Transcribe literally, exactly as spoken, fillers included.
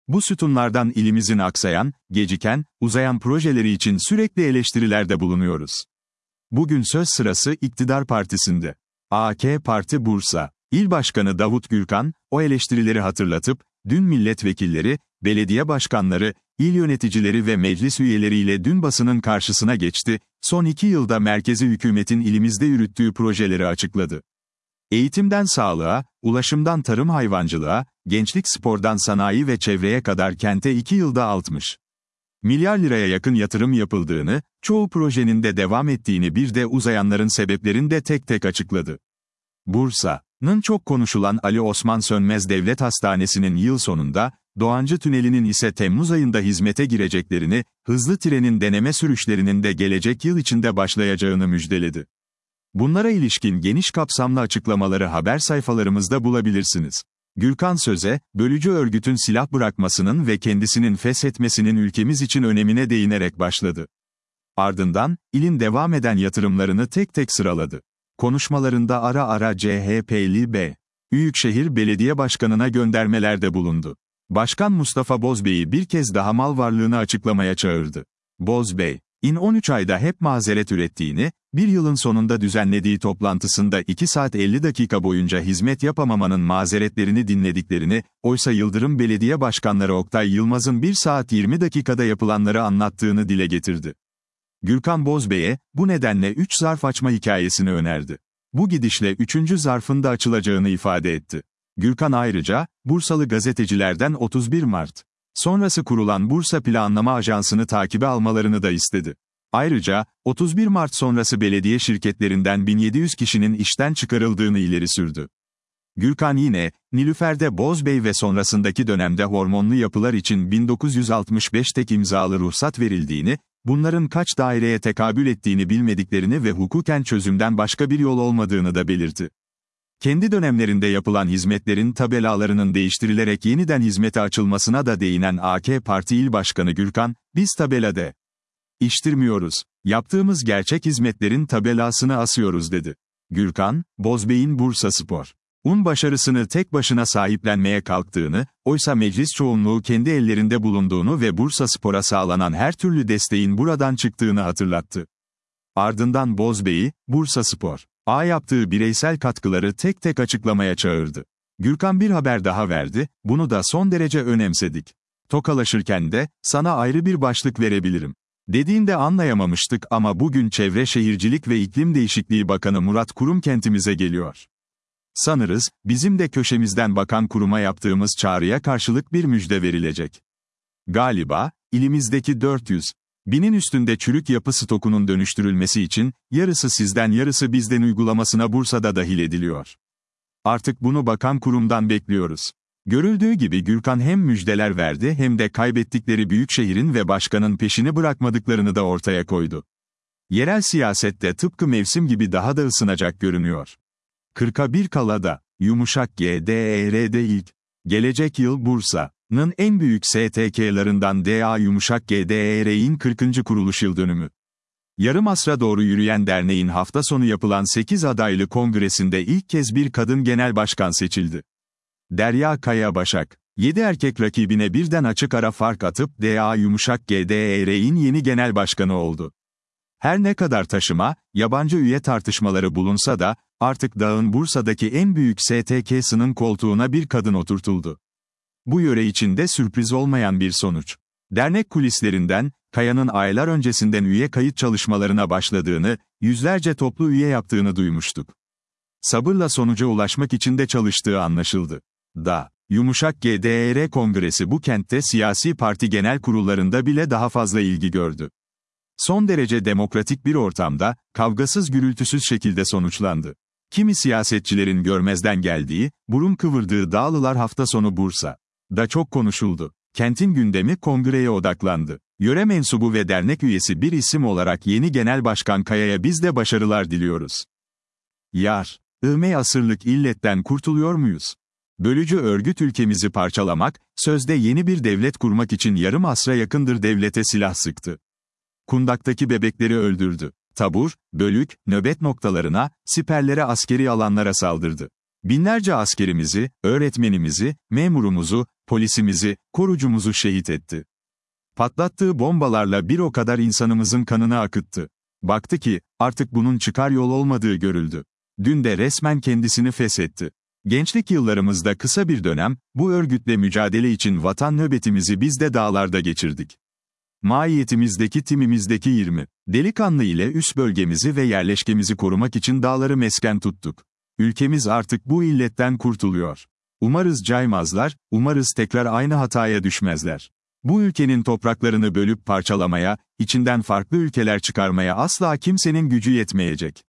Bu sütunlardan ilimizin aksayan, geciken, uzayan projeleri için sürekli eleştirilerde bulunuyoruz. Bugün söz sırası iktidar partisinde. A K Parti Bursa İl Başkanı Davut Gürkan, o eleştirileri hatırlatıp, dün milletvekilleri, belediye başkanları, il yöneticileri ve meclis üyeleriyle dün basının karşısına geçti, son iki yılda merkezi hükümetin ilimizde yürüttüğü projeleri açıkladı. Eğitimden sağlığa, ulaşımdan tarım hayvancılığa, gençlik spordan sanayi ve çevreye kadar kente iki yılda altmış milyar liraya yakın yatırım yapıldığını, çoğu projenin de devam ettiğini bir de uzayanların sebeplerini de tek tek açıkladı. Bursa'nın çok konuşulan Ali Osman Sönmez Devlet Hastanesi'nin yıl sonunda, Doğancı Tüneli'nin ise Temmuz ayında hizmete gireceklerini, hızlı trenin deneme sürüşlerinin de gelecek yıl içinde başlayacağını müjdeledi. Bunlara ilişkin geniş kapsamlı açıklamaları haber sayfalarımızda bulabilirsiniz. Gürkan söze, bölücü örgütün silah bırakmasının ve kendisinin feshetmesinin ülkemiz için önemine değinerek başladı. Ardından, ilin devam eden yatırımlarını tek tek sıraladı. Konuşmalarında ara ara C H P'li B. Büyükşehir Belediye Başkanı'na göndermelerde bulundu. Başkan Mustafa Bozbey'i bir kez daha mal varlığını açıklamaya çağırdı. Bozbey, İN on üç ayda hep mazeret ürettiğini, bir yılın sonunda düzenlediği toplantısında iki saat elli dakika boyunca hizmet yapamamanın mazeretlerini dinlediklerini, oysa Yıldırım Belediye Başkanları Oktay Yılmaz'ın bir saat yirmi dakikada yapılanları anlattığını dile getirdi. Gürkan Bozbey'e, bu nedenle üç zarf açma hikayesini önerdi. Bu gidişle üçüncü zarfın da açılacağını ifade etti. Gürkan ayrıca, Bursalı gazetecilerden otuz bir Mart sonrası kurulan Bursa Planlama Ajansı'nı takibe almalarını da istedi. Ayrıca, otuz bir Mart sonrası belediye şirketlerinden bin yedi yüz kişinin işten çıkarıldığını ileri sürdü. Gürkan yine, Nilüfer'de Bozbey ve sonrasındaki dönemde hormonlu yapılar için bin dokuz yüz altmış beş tek imzalı ruhsat verildiğini, bunların kaç daireye tekabül ettiğini bilmediklerini ve hukuken çözümden başka bir yol olmadığını da belirtti. Kendi dönemlerinde yapılan hizmetlerin tabelalarının değiştirilerek yeniden hizmete açılmasına da değinen A K Parti İl Başkanı Gürkan, biz tabelada iştirmiyoruz, yaptığımız gerçek hizmetlerin tabelasını asıyoruz dedi. Gürkan, Bozbey'in Bursaspor'un başarısını tek başına sahiplenmeye kalktığını, oysa meclis çoğunluğu kendi ellerinde bulunduğunu ve Bursaspor'a sağlanan her türlü desteğin buradan çıktığını hatırlattı. Ardından Bozbey'i, Bursaspor A yaptığı bireysel katkıları tek tek açıklamaya çağırdı. Gürkan bir haber daha verdi, bunu da son derece önemsedik. Tokalaşırken de, sana ayrı bir başlık verebilirim dediğinde anlayamamıştık ama bugün Çevre Şehircilik ve İklim Değişikliği Bakanı Murat Kurum kentimize geliyor. Sanırız, bizim de köşemizden bakan kuruma yaptığımız çağrıya karşılık bir müjde verilecek. Galiba, ilimizdeki dört yüz binin üstünde çürük yapı stokunun dönüştürülmesi için, yarısı sizden yarısı bizden uygulamasına Bursa'da dahil ediliyor. Artık bunu bakan kurumdan bekliyoruz. Görüldüğü gibi Gürkan hem müjdeler verdi hem de kaybettikleri büyükşehirin ve başkanın peşini bırakmadıklarını da ortaya koydu. Yerel siyasette tıpkı mevsim gibi daha da ısınacak görünüyor. kırka bir kalada, yumuşak G D E R'de ilk, gelecek yıl Bursa'nın en büyük S T K'larından D A Yumuşak G D E R'in kırkıncı kuruluş yıl dönümü. Yarım asra doğru yürüyen derneğin hafta sonu yapılan sekiz adaylı kongresinde ilk kez bir kadın genel başkan seçildi. Derya Kaya Başak, yedi erkek rakibine birden açık ara fark atıp D A Yumuşak G D E R'in yeni genel başkanı oldu. Her ne kadar taşıma, yabancı üye tartışmaları bulunsa da, artık dağın Bursa'daki en büyük S T K'sının koltuğuna bir kadın oturtuldu. Bu yöre içinde sürpriz olmayan bir sonuç. Dernek kulislerinden, Kaya'nın aylar öncesinden üye kayıt çalışmalarına başladığını, yüzlerce toplu üye yaptığını duymuştuk. Sabırla sonuca ulaşmak için de çalıştığı anlaşıldı. Da, Yumuşak G D E R Kongresi bu kentte siyasi parti genel kurullarında bile daha fazla ilgi gördü. Son derece demokratik bir ortamda, kavgasız gürültüsüz şekilde sonuçlandı. Kimi siyasetçilerin görmezden geldiği, burun kıvırdığı Dağlılar hafta sonu Bursa'da çok konuşuldu. Kentin gündemi kongreye odaklandı. Yöre mensubu ve dernek üyesi bir isim olarak yeni Genel Başkan Kaya'ya biz de başarılar diliyoruz. Yar, ığme asırlık illetten kurtuluyor muyuz? Bölücü örgüt ülkemizi parçalamak, sözde yeni bir devlet kurmak için yarım asra yakındır devlete silah sıktı. Kundak'taki bebekleri öldürdü. Tabur, bölük, nöbet noktalarına, siperlere askeri alanlara saldırdı. Binlerce askerimizi, öğretmenimizi, memurumuzu, polisimizi, korucumuzu şehit etti. Patlattığı bombalarla bir o kadar insanımızın kanını akıttı. Baktı ki, artık bunun çıkar yol olmadığı görüldü. Dün de resmen kendisini feshetti. Gençlik yıllarımızda kısa bir dönem, bu örgütle mücadele için vatan nöbetimizi biz de dağlarda geçirdik. Maiyetimizdeki timimizdeki yirmi delikanlı ile üst bölgemizi ve yerleşkemizi korumak için dağları mesken tuttuk. Ülkemiz artık bu illetten kurtuluyor. Umarız caymazlar, umarız tekrar aynı hataya düşmezler. Bu ülkenin topraklarını bölüp parçalamaya, içinden farklı ülkeler çıkarmaya asla kimsenin gücü yetmeyecek.